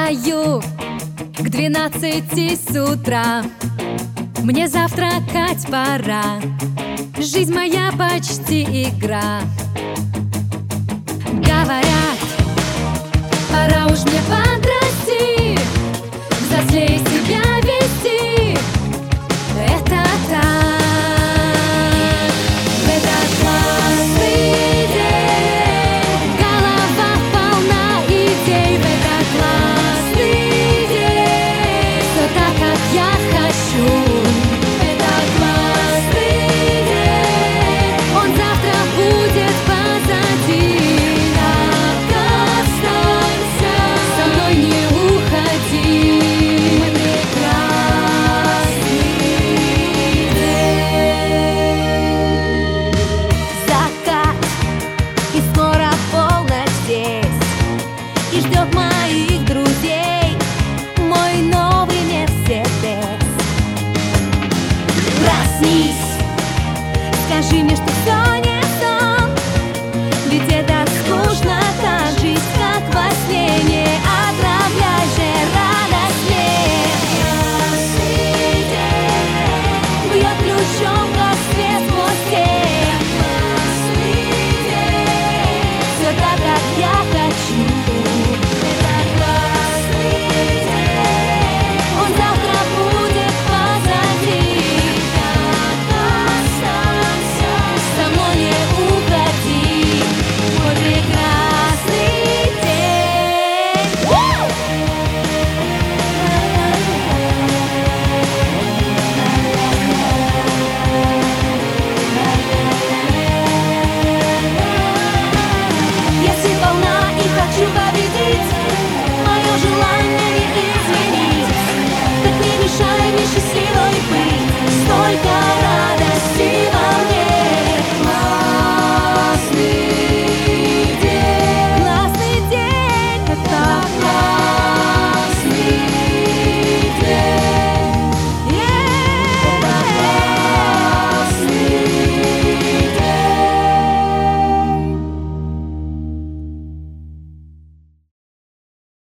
Встаю к 12 с утра. Мне завтракать пора. Жизнь моя почти игра. Говорят, пора уж мне подрасти, взрослее себя вести. Это так. В этот классный день голова полна идей. В этот классный день все так, как я хочу. Это классный день, он завтра будет позади. Так останься, со мной не уходи. И ждет моих друзей мой новый Мерседес. Проснись, скажи мне, что